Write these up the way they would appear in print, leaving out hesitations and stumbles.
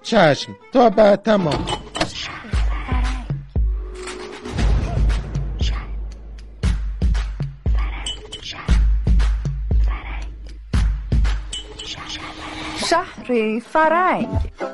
چشم، تا بعد. تمام. شهر فرنگ.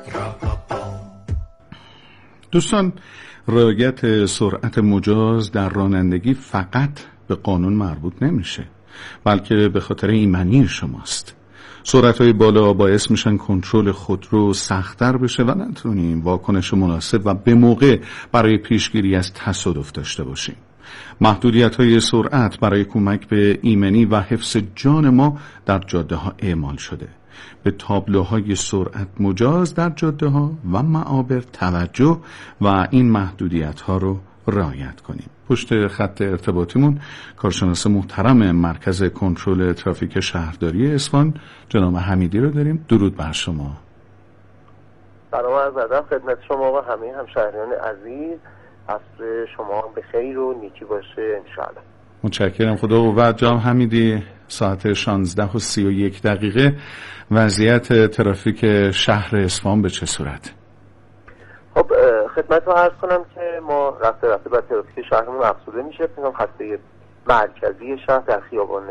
دوستان، رعایت سرعت مجاز در رانندگی فقط به قانون مربوط نمیشه، بلکه به خاطر ایمنی شماست. سرعت‌های بالا باعث میشن کنترل خودرو سخت‌تر بشه و نتونیم واکنش مناسب و به موقع برای پیشگیری از تصادف داشته باشیم. محدودیت‌های سرعت برای کمک به ایمنی و حفظ جان ما در جاده‌ها اعمال شده. به تابلوهای سرعت مجاز در جاده‌ها و معابر توجه و این محدودیت‌ها رو رعایت کنیم. پشت خط ارتباطیمون کارشناس محترم مرکز کنترل ترافیک شهرداری اصفهان جناب حمیدی رو داریم. درود بر شما. سلام عرض ادب خدمت شما و همه همشهریان عزیز. عصر شما به خیر و نیکی باشه انشاءالله. متشکرم. خدا قوت. جناب حمیدی، ساعت 16:31 وضعیت ترافیک شهر اصفهان به چه صورت؟ خب خدمت رو عرض کنم که ما رفته بر ترافیک شهرمون افزوده میشه. خطه مرکزی شهر در خیابان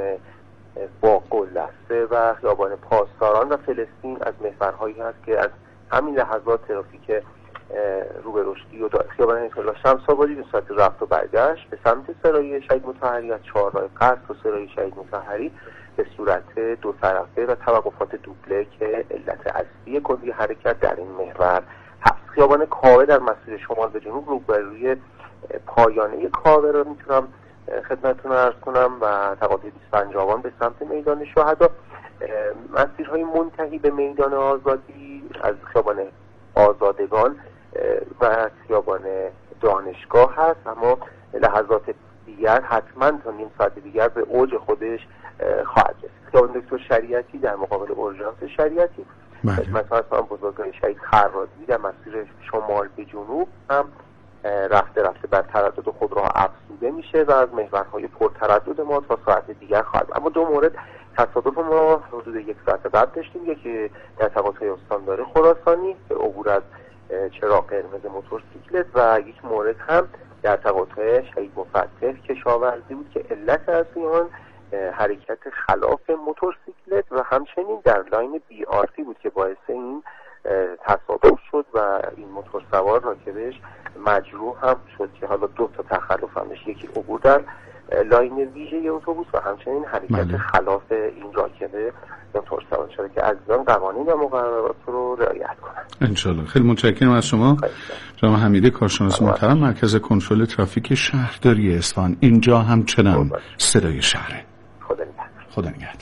باق‌الدسته و خیابان پاسداران و فلسطین از محورهایی هست که از همین لحظات ترافیک رو به رشدی و خیابان آیت‌الله شمس‌آبادی به صورت رفت و برگشت به سمت سرای شهید مطهری از چهارراه قصر و سرای شهید مطهری به صورت دو طرفه و توقفات دوبله که علت اصلی کلی حرکت در این محور هست. خیابان کاوه در مسیر شمال به جنوب روبروی پایانه کاوه رو میتونم خدمتتون عرض کنم و تقاطع 25 به سمت میدان شهدا. مسیرهای منتهی به میدان آزادی از خیابان آزادگان و خیابان دانشگاه هست، اما لحظات دیگر حتما تا نیم ساعت دیگر به اوج خودش خواهد رسید. خیابان دکتر شریعتی در مقابل اورژانس شریعتی، مثلا بزرگراه شهید خرازی در مسیر شمال به جنوب هم رفته بر تردد خودروها افزوده میشه و از محورهای پرتردد ما تا ساعت دیگر خواهد. اما دو مورد تصادف ما حدود یک ساعت بعد داشتیم. یکی در تقاطع استاندار خراسانی به عبور از چراغ قرمز موتورسیکلت و یک مورد هم در تقاطع شهید مفتح کشاورزی بود که علت اصلی آن حرکت خلاف موتورسیکلت و همچنین در لاین BRT بود که باعث این تصادف شد و این موتور سوار راکبش مجروح هم شد که حالا دو تا تخلف هم داشت، یکی عبور در لاین ویژه اتوبوس و همچنین حرکت خلاف این راکبه موتور سوار شده که عزیزان قوانین و مقررات رو رعایت کنند انشالله. خیلی متشکرم از شما جناب حمیدی، کارشناس محترم مرکز کنترل ترافیک شهرداری اصفهان. اینجا همچنان صدای شهره. خدا نگهدار.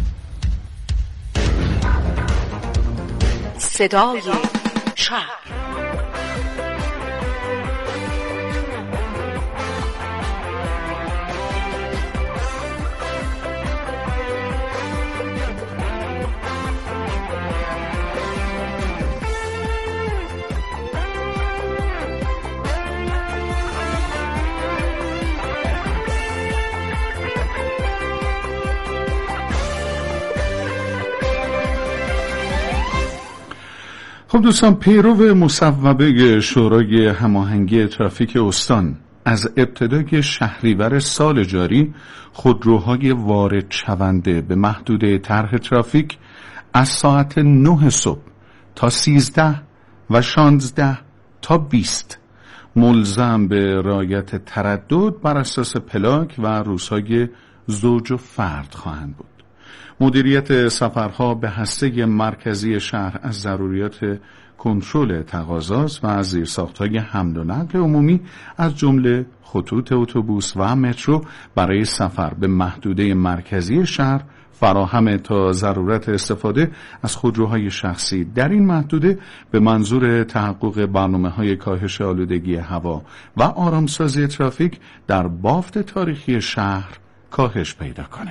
صدای شهر. خب دوستان، پیرو مصوبه شورای هماهنگی ترافیک استان از ابتدای شهریور سال جاری خودروهای وارد شونده به محدوده طرح ترافیک از ساعت 9 صبح تا 13 و 16 تا 20 ملزم به رعایت تردد بر اساس پلاک و روزهای زوج و فرد خواهند بود. مدیریت سفرها به هسته مرکزی شهر از ضروریات کنترل تقاضاست و از زیرساخت‌های حمل و نقل عمومی از جمله خطوط اتوبوس و مترو برای سفر به محدوده مرکزی شهر فراهم تا ضرورت استفاده از خودروهای شخصی در این محدوده به منظور تحقق برنامه‌های کاهش آلودگی هوا و آرامسازی ترافیک در بافت تاریخی شهر کاهش پیدا کنه.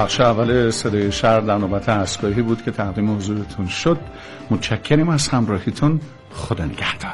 بخش اول صدای شهر در نوبت اسکاهی بود که تقدیم حضورتون شد. متشکریم از همراهیتون. خدا نگهدار.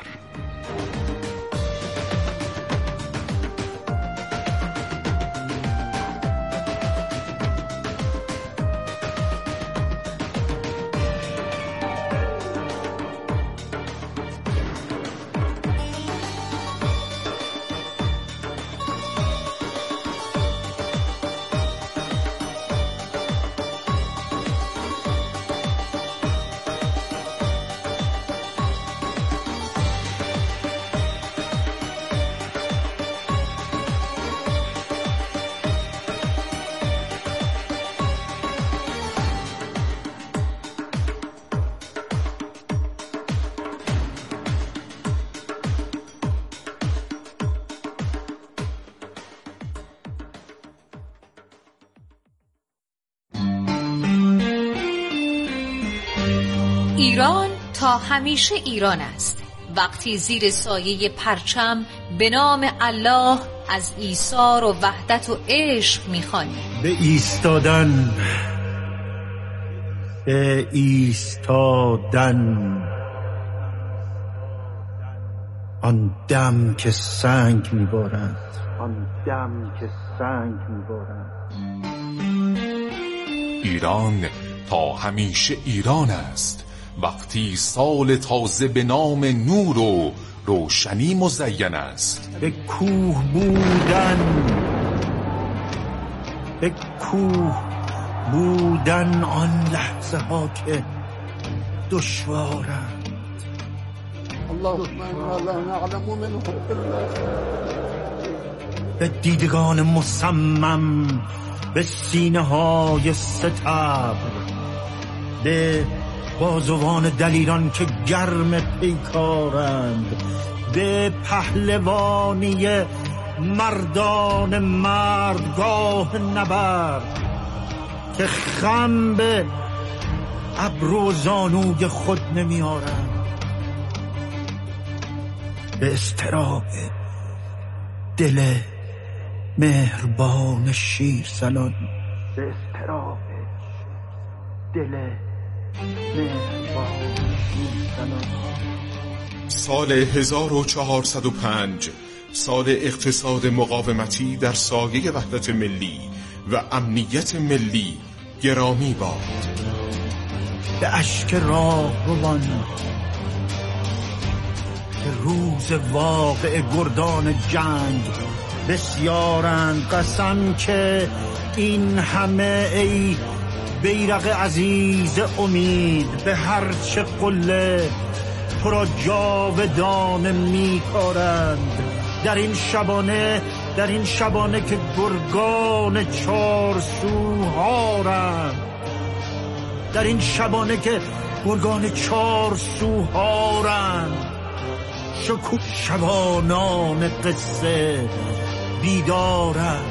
ایران تا همیشه ایران است. وقتی زیر سایه پرچم به نام الله از ایثار و وحدت و عشق می‌خوانیم. به ایستادن، به ایستادن، آن دم که سنگ می‌بارد، آن دم که سنگ می‌بارد. ایران تا همیشه ایران است. وقتی سال تازه به نام نور و روشنی مزین است. به کوه بودن، به کوه بودن آن لحظه ها که دشوارند. به دیدگان مصمم، به سینه های ستبر، به بازوان دلیران که گرم پیکارند، به پهلوانی مردان مردگاه نبرد که خم به ابرو و زانوی خود نمیارند، به اضطراب دل مهربان شیرزنان، به اضطراب دل سال 1405 سال اقتصاد مقاومتی در سایه وحدت ملی و امنیت ملی گرامی باد. به اشک راهروان که روز واقع گردان جنگ بسیارند، قسم که این همه ای بیرق عزیز امید به هرچه قله تو را جاودانه می‌کارند. در این شبانه که گرگان چار سوهارند، در این شبانه که گرگان چار سوهارند، شکوه شبانان قصه بیدارند،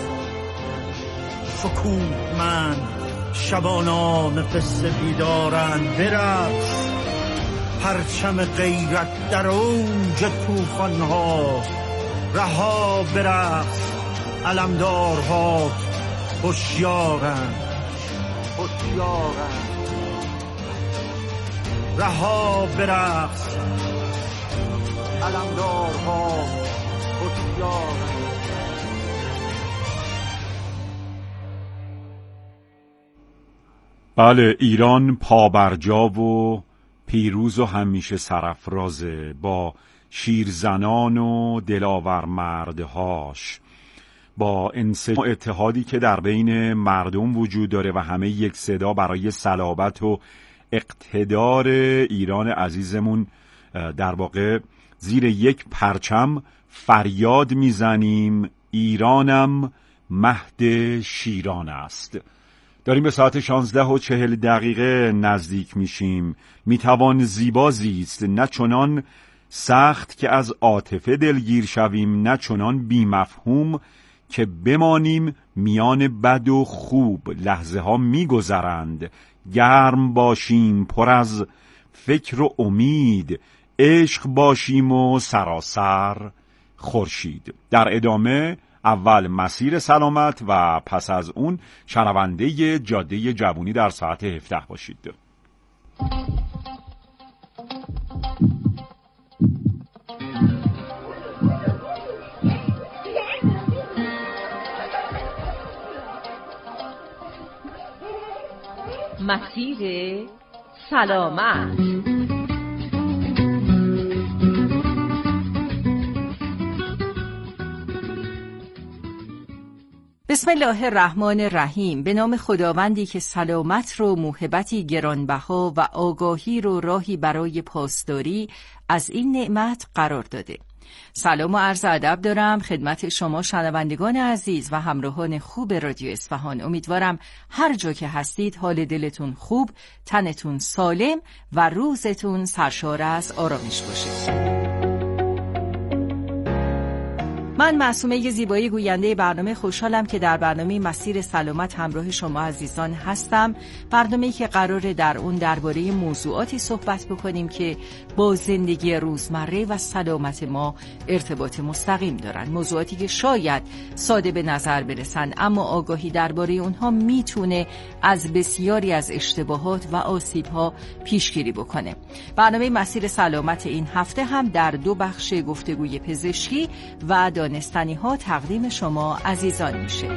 شکوه من شبانان قصه بیدارند. برقص پرچم غیرت در اوج طوفان‌ها، رها برقص علمدارها هوشیارند، هوشیارند. رها برقص علمدارها هوشیارند. بله، ایران پابرجا و پیروز و همیشه سرافرازه با شیرزنان و دلاور مردهاش، با انسجام و اتحادی که در بین مردم وجود داره و همه یک صدا برای صلابت و اقتدار ایران عزیزمون در واقع زیر یک پرچم فریاد میزنیم ایرانم مهد شیران است. داریم به ساعت 16:40 نزدیک میشیم. میتوان زیبا زیست، نه چنان سخت که از عاطفه دلگیر شویم، نه چنان بی مفهوم که بمانیم میان بد و خوب. لحظه ها میگذرند، گرم باشیم پر از فکر و امید، عشق باشیم و سراسر خورشید. در ادامه اول مسیر سلامت و پس از اون شنونده جاده جوونی در ساعت 17 باشید. مسیر سلامت. بسم الله الرحمن الرحیم. به نام خداوندی که سلامت رو موهبتی گرانبها و آگاهی رو راهی برای پاسداری از این نعمت قرار داده. سلام و عرض ادب دارم خدمت شما شنوندگان عزیز و همراهان خوب رادیو اصفهان. امیدوارم هر جا که هستید حال دلتون خوب، تنتون سالم و روزتون سرشار از آرامش باشه. من معصومه زیبایی گوینده برنامه خوشحالم که در برنامه مسیر سلامت همراه شما عزیزان هستم. برنامه‌ای که قراره در اون درباره موضوعاتی صحبت بکنیم که با زندگی روزمره و سلامت ما ارتباط مستقیم دارن. موضوعاتی که شاید ساده به نظر برسن اما آگاهی درباره اونها میتونه از بسیاری از اشتباهات و آسیب‌ها پیشگیری بکنه. برنامه مسیر سلامت این هفته هم در 2 بخش گفتگوی پزشکی و دانستنی ها تقدیم شما عزیزان میشه.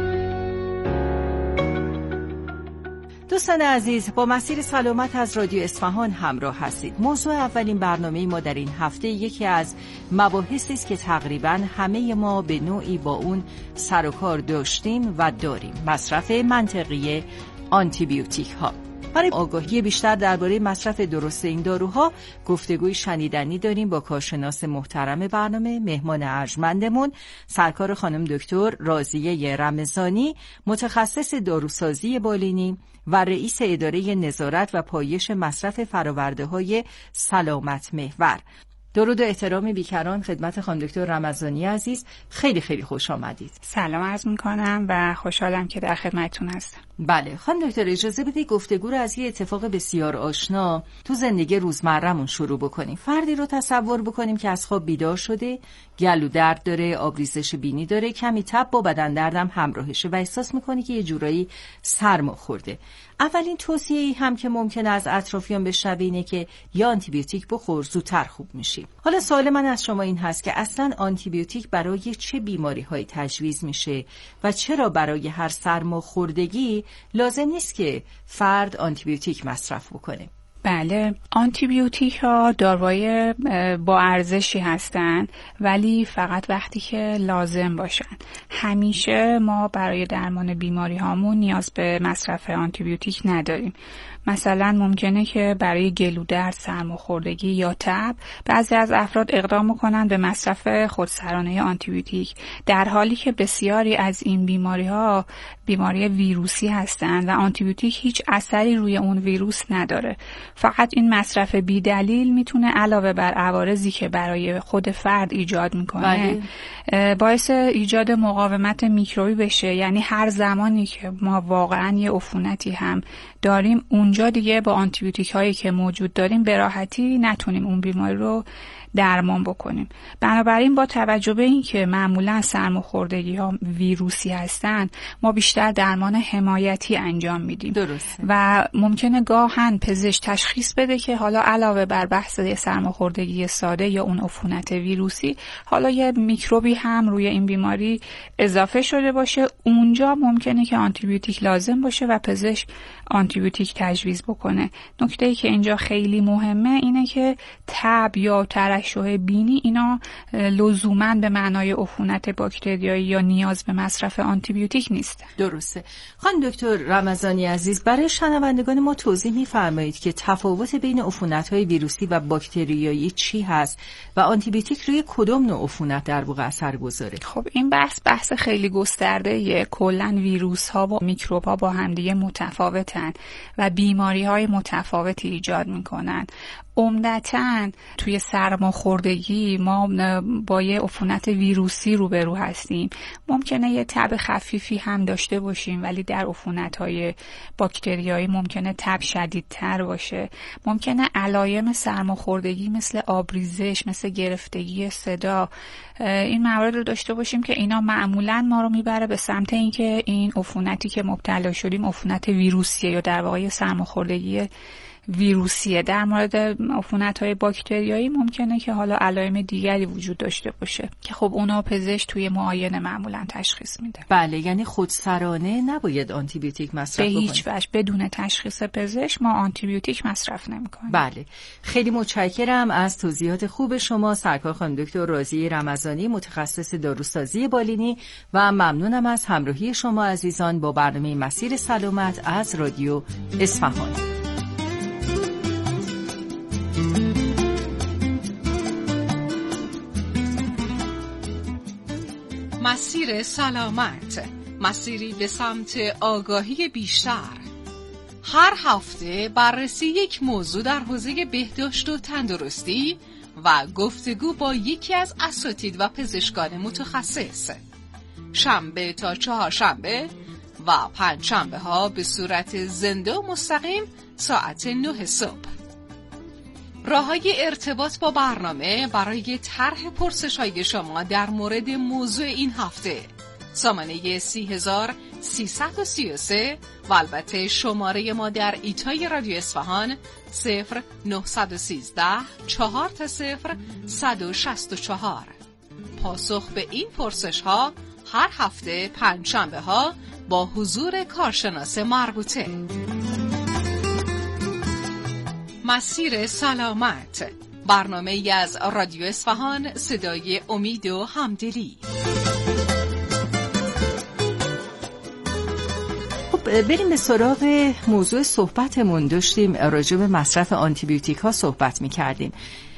دوستان عزیز، با مسیر سلامت از رادیو اصفهان همراه هستید. موضوع اولین برنامه ما در این هفته یکی از مباحثی است که تقریباً همه ما به نوعی با اون سر و کار داشتیم و داریم: مصرف منطقی آنتیبیوتیک ها. برای آگاهی بیشتر درباره مصرف درست این داروها گفتگوی شنیدنی داریم با کارشناس محترم برنامه، مهمان ارجمندمون سرکار خانم دکتر راضیه رمضانی، متخصص داروسازی بالینی و رئیس اداره نظارت و پایش مصرف فرآورده‌های سلامت محور. درود و احترام بیکران خدمت خانم دکتر رمضانی عزیز. خیلی خیلی خوش آمدید. سلام عرض می‌کنم و خوشحالم که در خدمتتون هستم. بله خانم دکتر، اجازه بدید گفتگو رو از یه اتفاق بسیار آشنا تو زندگی روزمره‌مون شروع بکنیم. فردی رو تصور بکنیم که از خواب بیدار شده، گلو درد داره، آبریزش بینی داره، کمی تب با بدن دردم همراهشه و احساس می‌کنه که یه جورایی سرما خورده. اولین توصیه‌ای هم که ممکنه از اطرافیان بشنوه اینه که یا آنتیبیوتیک بخور زودتر خوب میشی. حالا سوال من از شما این هست که اصلاً آنتیبیوتیک برای چه بیماری‌هایی تجویز میشه و چرا برای هر سرماخوردگی لازم نیست که فرد آنتیبیوتیک مصرف بکنه؟ بله، آنتیبیوتیک ها داروهای با ارزشی هستند ولی فقط وقتی که لازم باشن. همیشه ما برای درمان بیماری هامون نیاز به مصرف آنتیبیوتیک نداریم. مثلا ممکنه که برای گلو درد، سرماخوردگی یا تب بعضی از افراد اقدام کنند به مصرف خودسرانه آنتیبیوتیک، در حالی که بسیاری از این بیماری‌ها بیماری ویروسی هستند و آنتیبیوتیک هیچ اثری روی اون ویروس نداره. فقط این مصرف بی دلیل میتونه علاوه بر عوارضی که برای خود فرد ایجاد میکنه باعث ایجاد مقاومت میکروبی بشه. یعنی هر زمانی که ما واقعا یه عفونتی هم داریم اونجا دیگه با آنتیبیوتیک هایی که موجود داریم به راحتی نتونیم اون بیماری رو درمان بکنیم. بنابراین با توجه به این که معمولا سرماخوردگی ها ویروسی هستن، ما بیشتر درمان حمایتی انجام میدیم. درسته. و ممکنه گاهن پزشک تشخیص بده که حالا علاوه بر بحث سرماخوردگی ساده یا اون عفونت ویروسی، حالا یه میکروبی هم روی این بیماری اضافه شده باشه. اونجا ممکنه که آنتیبیوتیک لازم باشه و پزشک آنتیبیوتیک تجویز بکنه. نکته‌ای که اینجا خیلی مهمه اینه که تب یا ترشح بینی اینا لزوماً به معنای عفونت باکتریایی یا نیاز به مصرف آنتیبیوتیک نیست. درسته. خانم دکتر رمضانی عزیز، برای شنوندگان ما توضیح می‌فرمایید که تفاوت بین عفونت‌های ویروسی و باکتریایی چی هست و آنتیبیوتیک روی کدام نوع عفونت در واقع اثر گذاره؟ خب این بحث خیلی گسترده‌ایه. کلاً ویروس‌ها و میکروب‌ها با همدیگه متفاوتن و بیماری‌های متفاوتی ایجاد می‌کنن. عمدتاً توی سرماخوردگی ما با یه عفونت ویروسی روبرو هستیم. ممکنه یه تب خفیفی هم داشته باشیم ولی در عفونت‌های باکتریایی ممکنه تب شدیدتر باشه. باشه. ممکنه علائم سرماخوردگی مثل آبریزش، مثل گرفتگی صدا، این موارد رو داشته باشیم که اینا معمولاً ما رو میبره به سمت اینکه این عفونتی که مبتلا شدیم عفونت ویروسیه یا در واقع سرماخوردگی ویروسیه. در مورد عفونت‌های باکتریایی ممکنه که حالا علائم دیگری وجود داشته باشه که خب اونا پزشک توی معاینه معمولا تشخیص میده. بله، یعنی خودسرانه نباید آنتی بیوتیک مصرف بکنیم. به هیچ وجه بدون تشخیص پزشک ما آنتی بیوتیک مصرف نمی‌کنیم. بله، خیلی متشکرم از توضیحات خوب شما سرکار خانم دکتر راضیه رمضانی، متخصص داروسازی بالینی، و ممنونم از همراهی شما عزیزان با برنامه مسیر سلامت از رادیو اصفهان. مسیر سلامت، مسیری به سمت آگاهی بیشتر. هر هفته بررسی یک موضوع در حوزه بهداشت و تندرستی و گفتگو با یکی از اساتید و پزشکان متخصص. شنبه تا چهارشنبه و پنجشنبه ها به صورت زنده و مستقیم ساعت 9 صبح. راه‌های ارتباط با برنامه برای طرح پرسش‌های شما در مورد موضوع این هفته: سامانه 30333 و البته شماره ما در ایتای رادیو اصفهان 0913 4 164. پاسخ به این پرسش‌ها هر هفته پنجشنبه ها با حضور کارشناس مربوطه. مسیر سلامت، برنامه ای از رادیو اصفهان، صدای امید و همدلی. خب بریم به سراغ موضوع صحبتمون. داشتیم راجع به مصرف آنتی بیوتیک ها صحبت می کردیم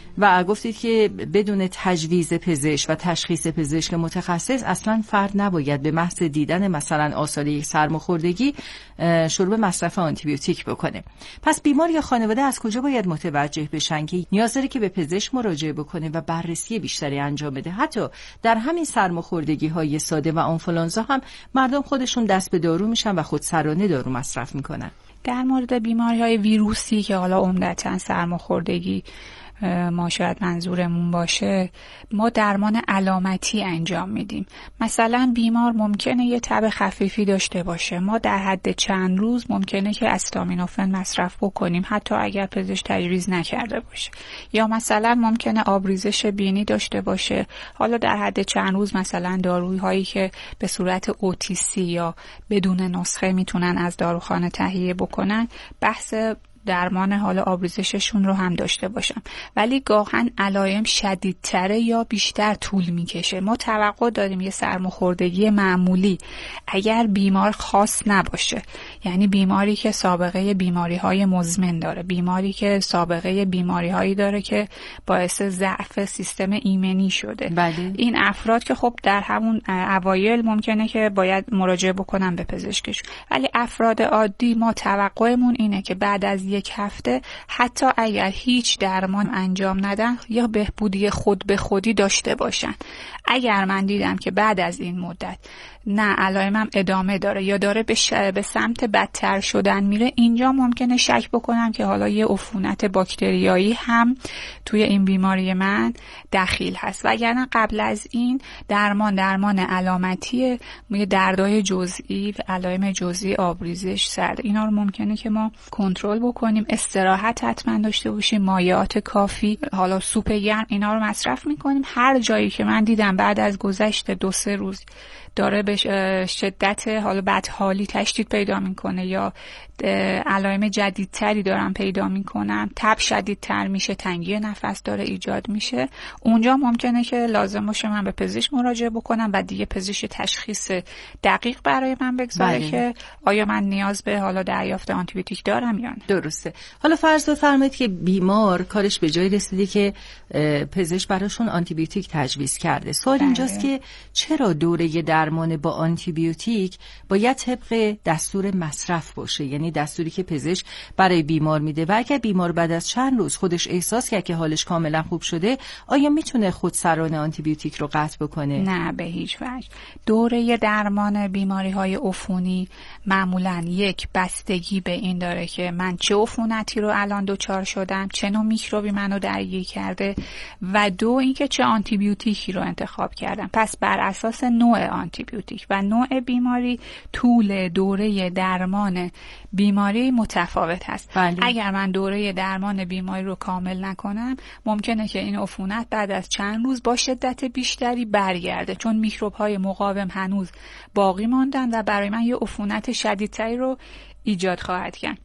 و گفتید که بدون تجویز پزشک و تشخیص پزشک متخصص اصلا فرد نباید به محض دیدن مثلا آثار یک سرماخوردگی شروع به مصرف آنتی بیوتیک بکنه. پس بیمار یا خانواده از کجا باید متوجه بشن که نیاز داره که به پزشک مراجعه بکنه و بررسی بیشتری انجام بده؟ حتی در همین سرماخوردگی های ساده و آنفولانزا هم مردم خودشون دست به دارو میشن و خودسرانه دارو مصرف میکنن. در مورد بیماری‌های ویروسی که حالا عمدتاً سرماخوردگی ما شاید منظورمون باشه، ما درمان علامتی انجام میدیم. مثلا بیمار ممکنه یه تب خفیفی داشته باشه، ما در حد چند روز ممکنه که استامینوفن مصرف بکنیم حتی اگر پزشک تجویز نکرده باشه. یا مثلا ممکنه آبریزش بینی داشته باشه، حالا در حد چند روز مثلا داروهایی که به صورت OTC یا بدون نسخه میتونن از داروخانه تهیه بکنن، بحث درمان حال آبریزششون رو هم داشته باشم. ولی گاهن علائم شدیدتره یا بیشتر طول میکشه. ما توقع داریم یه سرماخوردگی معمولی اگر بیمار خاص نباشه، یعنی بیماری که سابقه بیماری‌های مزمن داره، بیماری که سابقه بیماری‌هایی داره که باعث ضعف سیستم ایمنی شده، بله. این افراد که خب در همون اوایل ممکنه که باید مراجعه بکنن به پزشکش. ولی افراد عادی ما توقعمون اینه که بعد از یک هفته حتی اگر هیچ درمان انجام ندن یا بهبودی خود به خودی داشته باشن. اگر من دیدم که بعد از این مدت نه علائمم ادامه داره یا داره به سمت بدتر شدن میره، اینجا ممکنه شک بکنم که حالا یه عفونت باکتریایی هم توی این بیماری من دخیل هست. وگرنه قبل از این درمان علامتیه، یه دردهای جزئی، علائم جزئی، آبریزش، سرد، اینا رو ممکنه که ما کنترل بکنیم. استراحت حتما داشته باشیم، مایعات کافی، حالا سوپ گرم، اینا رو مصرف میکنیم. هر جایی که من دیدم بعد از گذشت 2-3 روز داره به شدت حالا بدحالی تشدید پیدا میکنه یا علائم جدیدتری دارم پیدا میکنم، تب شدیدتر میشه، تنگی نفس داره ایجاد میشه، اونجا ممکنه که لازم باشه من به پزشک مراجعه بکنم و دیگه پزشک تشخیص دقیق برای من بگذاره که آیا من نیاز به حالا دریافت آنتی بیوتیک دارم یا نه. درسته. حالا فرض بفرمایید که بیمار کارش به جای رسیده که پزشک براشون آنتی بیوتیک تجویز کرده. سوال اینجاست که چرا دوره درمان با آنتی بیوتیک باید طبق دستور مصرف باشه؟ یعنی یعنی دستوری که پزشک برای بیمار میده و اگر بیمار بعد از چند روز خودش احساس کرد که حالش کاملا خوب شده، آیا میتونه خودسرانه آنتیبیوتیک رو قطع بکنه؟ نه، به هیچ وجه. دوره درمان بیماری‌های عفونی معمولاً یک بستگی به این داره که من چه عفونتی رو الان دچار شدم، چه نوع میکروبی منو درگیر کرده و دو اینکه چه آنتیبیوتیکی رو انتخاب کردم. پس بر اساس نوع آنتیبیوتیک و نوع بیماری طول دوره درمان بیماری متفاوت هست. اگر من دوره درمان بیماری رو کامل نکنم ممکنه که این عفونت بعد از چند روز با شدت بیشتری برگرده، چون میکروب‌های مقاوم هنوز باقی ماندن و برای من یه عفونت شدیدتری رو ایجاد خواهد کرد.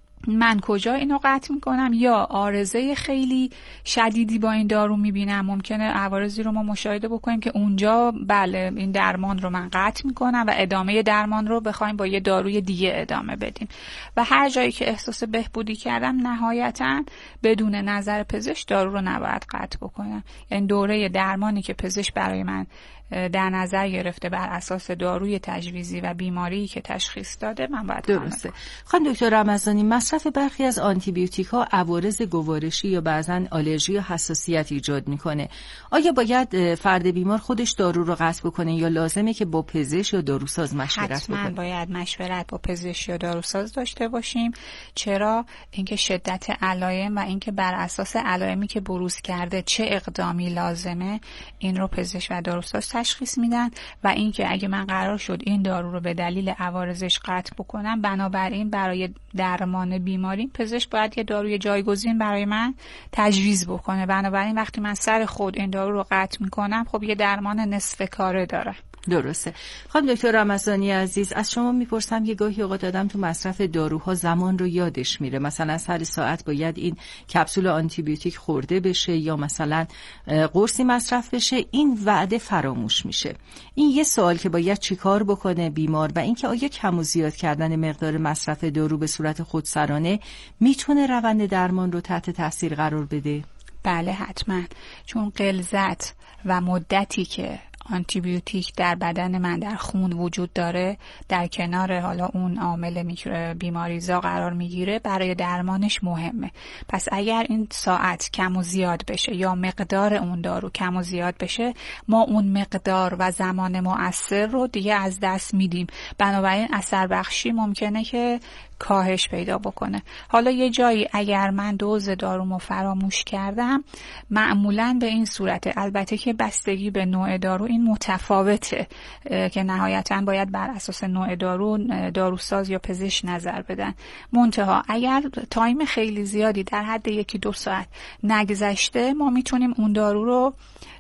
من کجا اینو قطع میکنم؟ یا عارضه خیلی شدیدی با این دارو میبینم، ممکنه عوارضی رو ما مشاهده بکنیم که اونجا بله این درمان رو من قطع میکنم و ادامه درمان رو بخوایم با یه داروی دیگه ادامه بدیم. و هر جایی که احساس بهبودی کردم نهایتاً بدون نظر پزشک دارو رو نباید قطع بکنم. یعنی دوره درمانی که پزشک برای من در نظر گرفته بر اساس داروی تجویزی و بیماری که تشخیص داده من باید درسته. خانم دکتر رمضانی، مصرف برخی از آنتیبیوتیک ها عوارض گوارشی یا بعضاً آلرژی یا حساسیت ایجاد میکنه. آیا باید فرد بیمار خودش دارو رو قطع بکنه یا لازمه که با پزشک یا داروساز مشورت بکنه؟ حتما باید مشورت با پزشک یا داروساز داشته باشیم. چرا؟ اینکه شدت علائم و اینکه بر اساس علائمی که بروز کرده چه اقدامی لازمه این رو پزشک و داروساز تشخیص میدن و اینکه اگه من قرار شد این دارو رو به دلیل عوارضش قطع بکنم، بنابراین برای درمان بیماری پزشک باید یه داروی جایگزین برای من تجویز بکنه. بنابراین وقتی من سر خود این دارو رو قطع میکنم خب یه درمان نصف کاره داره. درسته. خانم دکتر رمضانی عزیز، از شما میپرسم یه گاهی اوقات آدم تو مصرف داروها زمان رو یادش میره، مثلا هر ساعت باید این کپسول آنتیبیوتیک خورده بشه یا مثلا قرصی مصرف بشه، این وعده فراموش میشه. این یه سوال که باید چیکار بکنه بیمار و اینکه آیا کم و زیاد کردن مقدار مصرف دارو به صورت خودسرانه میتونه روند درمان رو تحت تاثیر قرار بده؟ بله حتما، چون غلظت و مدتی که آنتیبیوتیک در بدن من در خون وجود داره در کنار حالا اون عامل بیماریزا قرار میگیره برای درمانش مهمه. پس اگر این ساعت کم و زیاد بشه یا مقدار اون دارو کم و زیاد بشه، ما اون مقدار و زمان مؤثر رو دیگه از دست میدیم. بنابراین اثر بخشی ممکنه که کاهش پیدا بکنه. حالا یه جایی اگر من دوز دارومو فراموش کردم، معمولاً به این صورته، البته که بستگی به نوع دارو این متفاوته که نهایتاً باید بر اساس نوع دارو داروساز یا پزشک نظر بدن. منتها اگر تایم خیلی زیادی در حد 1-2 ساعت نگذشته، ما میتونیم اون دارو رو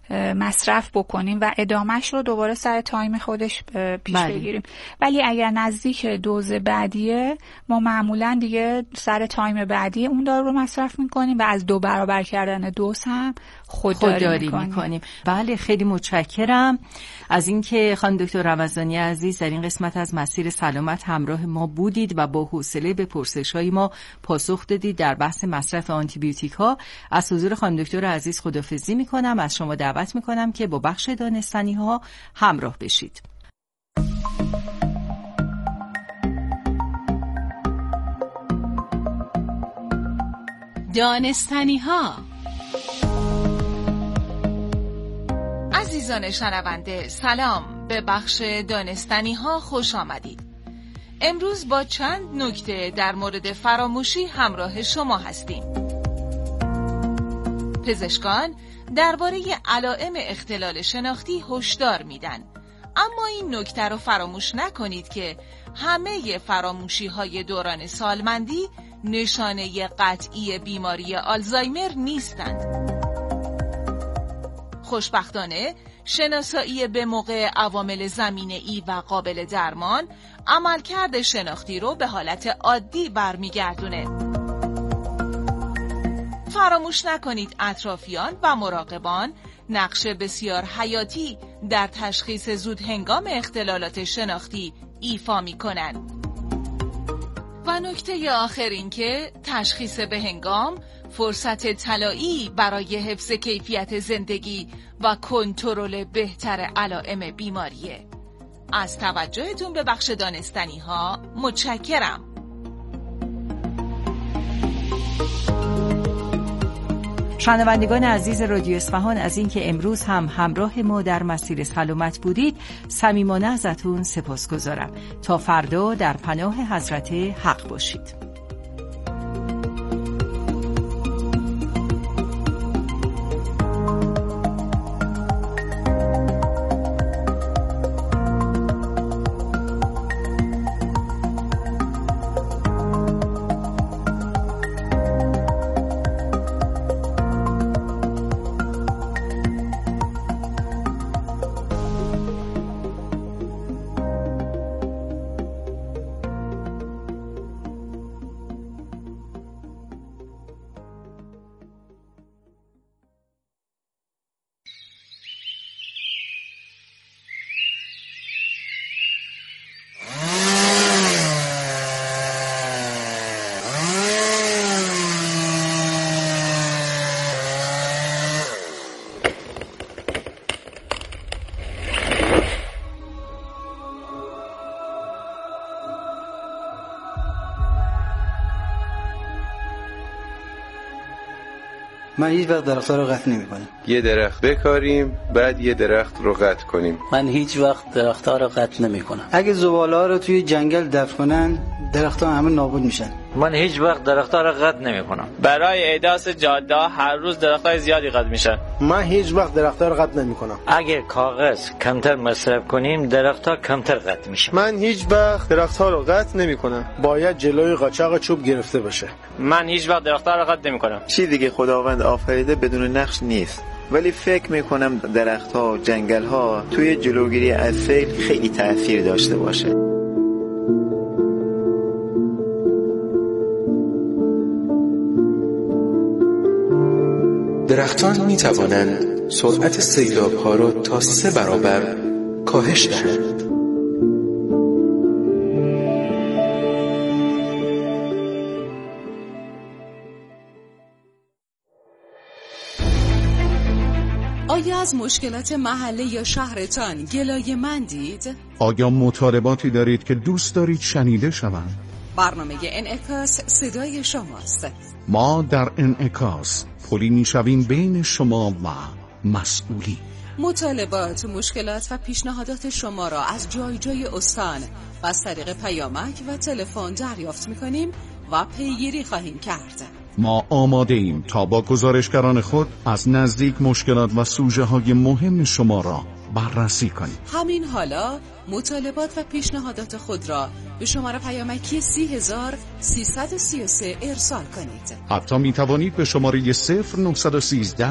مصرف بکنیم و ادامهش رو دوباره سر تایم خودش پیش بگیریم. ولی اگر نزدیک دوز بعدیه، ما معمولا دیگه سر تایم بعدی اون دارو رو مصرف میکنیم و از 2 برابر کردن دوز هم خودداری میکنیم. بله، خیلی متشکرم از اینکه خانم دکتر رمضانی عزیز در این قسمت از مسیر سلامت همراه ما بودید و با حوصله به پرسش‌های ما پاسخ دادید در بحث مصرف آنتیبیوتیک ها. از حضور خانم دکتر عزیز خداحافظی میکنم. از شما دعوت میکنم که با بخش دانستنی ها همراه بشید. دانستنی ها. عزیزان شنونده، سلام، به بخش دانستنی ها خوش آمدید. امروز با چند نکته در مورد فراموشی همراه شما هستیم. پزشکان درباره علائم اختلال شناختی هشدار میدن، اما این نکته رو فراموش نکنید که همه فراموشی های دوران سالمندی نشانه قطعی بیماری آلزایمر نیستند. خوشبختانه شناسایی به موقع عوامل زمینه‌ای و قابل درمان عملکرد شناختی رو به حالت عادی برمیگردونه. فراموش نکنید اطرافیان و مراقبان نقش بسیار حیاتی در تشخیص زود هنگام اختلالات شناختی ایفا می‌کنند. و نکته آخر این که تشخیص به هنگام فرصت طلایی برای حفظ کیفیت زندگی و کنترل بهتر علائم بیماریه. از توجهتون به بخش دانستنی ها متشکرم. شنوندگان عزیز رادیو اصفهان، از اینکه امروز هم همراه ما در مسیر سلامت بودید صمیمانه ازتون سپاسگزارم. تا فردا در پناه حضرت حق باشید. من هیچ وقت درخت‌ها رو قطع نمی‌کنم. یه درخت بکاریم بعد یه درخت رو قطع کنیم. من هیچ وقت درخت‌ها رو قطع نمی‌کنم. اگه زباله‌ها رو توی جنگل دفن کنن درخت‌ها همه نابود میشن. من هیچ وقت درخت‌ها رو قطع نمی‌کنم. برای احداث جاده هر روز درخت‌های زیادی قطع میشن. من هیچ وقت درخت‌ها رو قطع نمی‌کنم. اگه کاغذ کمتر مصرف کنیم درخت‌ها کمتر قطع میشن. من هیچ وقت درخت‌ها رو قطع نمی‌کنم. باید جلوی قاچاق چوب گرفته بشه. من هیچ وقت درخت‌ها رو قطع نمی‌کنم. چیزی که خداوند آفریده بدون نقش نیست. ولی فکر میکنم درخت‌ها و جنگل‌ها توی جلوگیری از سیل خیلی تأثیر داشته باشه. درختان می‌توانند سرعت سیلاب‌ها را تا 3 برابر کاهش دهند. آیا از مشکلات محله یا شهرتان گلایه مندید؟ آیا مطالباتی دارید که دوست دارید شنیده شوند؟ برنامه انعکاس صدای شماست. ما در انعکاس پلی میشویم بین شما و مسئولی. مطالبات، مشکلات و پیشنهادات شما را از جای جای استان و از طریق پیامک و تلفن دریافت می‌کنیم و پیگیری خواهیم کرد. ما آماده ایم تا با گزارشگران خود از نزدیک مشکلات و سوژه‌های مهم شما را بررسی کنیم. همین حالا مطالبات و پیشنهادات خود را به شماره پیامکی 30333 ارسال کنید. حتی می توانید به شماره 0913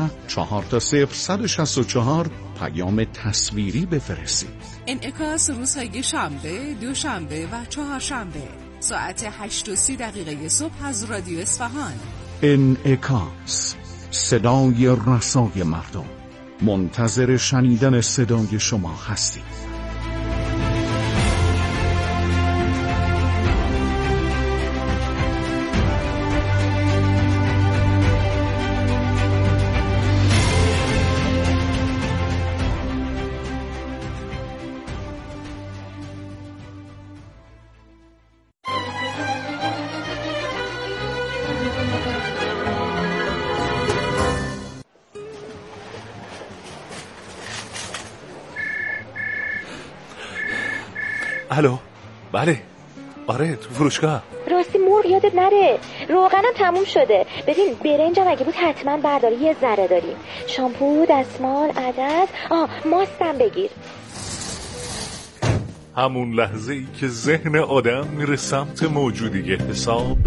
4 پیام تصویری بفرستید. انعکاس روزهای شنبه، دوشنبه و چهارشنبه ساعت 8:30 صبح از رادیو اصفهان. انعکاس، صدای رسای مردم. منتظر شنیدن صدای شما هستید. الو، بله، آره تو فروشگاه. راستی مرغ یادت نره، روغنم تموم شده. ببین برنجم اگه بود حتما برداری، یه ذره داریم. شامپو، دستمال، عدس، ماستم بگیر. همون لحظه ای که ذهن آدم میره سمت موجودی حساب،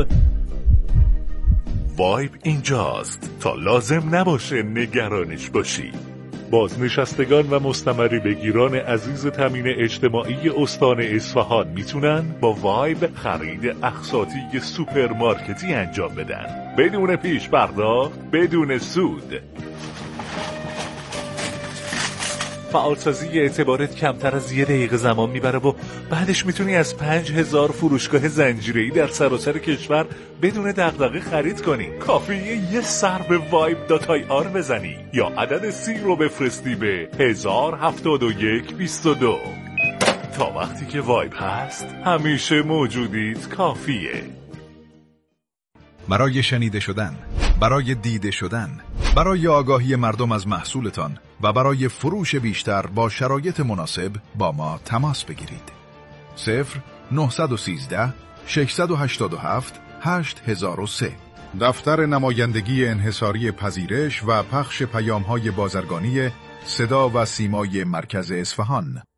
وایب اینجاست تا لازم نباشه نگرانش باشی. بازنشستگان و مستمری بگیران عزیز تامین اجتماعی استان اصفهان میتونن با وایب خرید اقساطی سوپرمارکتی انجام بدن بدون پیش پرداخت، بدون سود. فعالسازی اعتبارت کمتر از 1 دقیقه زمان میبره و بعدش میتونی از 5000 فروشگاه زنجیره‌ای در سراسر کشور بدون دغدغه خرید کنی. کافیه یه سر به vibe.ir بزنی یا عدد 30 رو بفرستی به 107122. تا وقتی که وایب هست همیشه موجودیت کافیه. برای شنیده شدن، برای دیده شدن، برای آگاهی مردم از محصولتان و برای فروش بیشتر با شرایط مناسب با ما تماس بگیرید. 0913 687 8003. دفتر نمایندگی انحصاری پذیرش و پخش پیام‌های بازرگانی صدا و سیمای مرکز اصفهان.